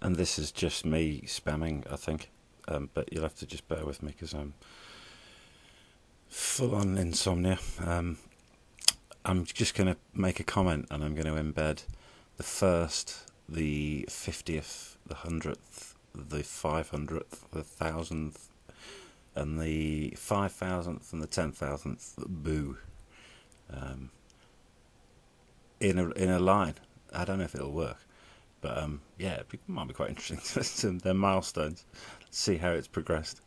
and this is just me spamming, I think. But you'll have to just bear with me because I'm full on insomnia. I'm just going to make a comment, and I'm going to embed the first, the 50th, the 100th, the 500th, the 1000th, and the 5000th and the 10,000th boo in a line. I don't know if it'll work, but yeah, it might be quite interesting. They're milestones. Let's see how it's progressed.